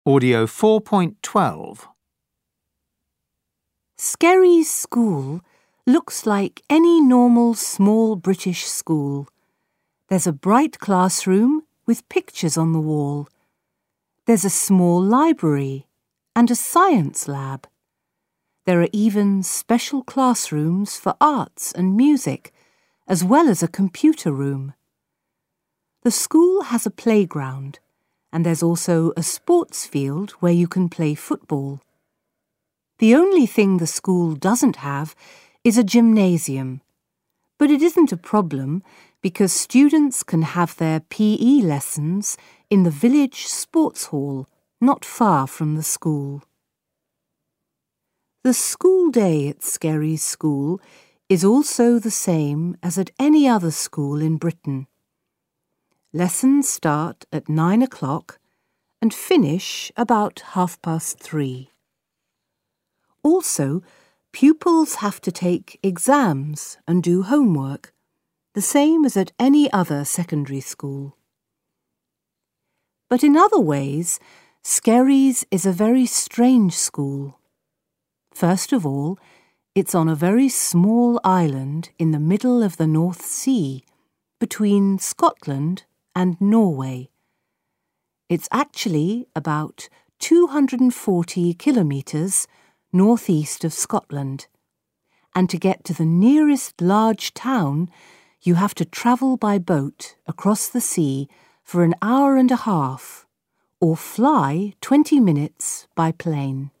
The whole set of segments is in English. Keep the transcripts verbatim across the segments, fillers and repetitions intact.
Audio four point twelve. Skerries School looks like any normal small British school. There's a bright classroom with pictures on the wall. There's a small library and a science lab. There are even special classrooms for arts and music, as well as a computer room. The school has a playground, and there's also a sports field where you can play football. The only thing the school doesn't have is a gymnasium, but it isn't a problem because students can have their P E lessons in the village sports hall, not far from the school. The school day at Skerries School is also the same as at any other school in Britain. Lessons start at nine o'clock and finish about half past three. Also, pupils have to take exams and do homework, the same as at any other secondary school. But in other ways, Skerries is a very strange school. First of all, it's on a very small island in the middle of the North Sea, between Scotland and Norway. It's actually about two hundred forty kilometres northeast of Scotland, and to get to the nearest large town, you have to travel by boat across the sea for an hour and a half, or fly twenty minutes by plane.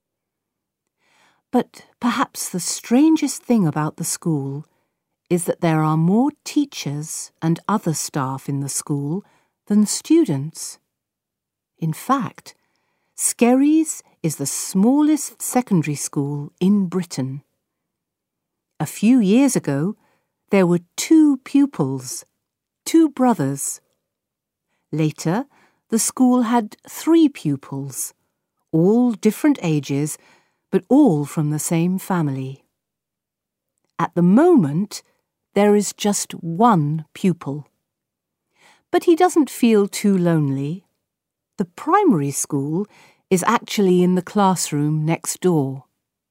But perhaps the strangest thing about the school is that there are more teachers and other staff in the school than students. In fact, Skerries is the smallest secondary school in Britain. A few years ago, there were two pupils, two brothers. Later, the school had three pupils, all different ages, but all from the same family. At the moment, there is just one pupil. But he doesn't feel too lonely. The primary school is actually in the classroom next door.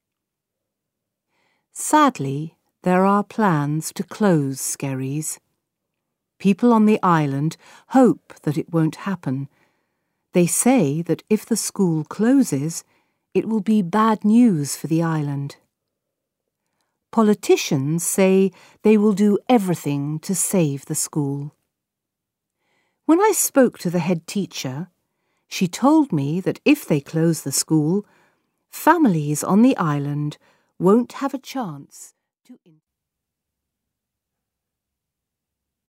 Sadly, there are plans to close Skerries. People on the island hope that it won't happen. They say that if the school closes, it will be bad news for the island. Politicians say they will do everything to save the school. When I spoke to the head teacher, she told me that if they close the school, families on the island won't have a chance to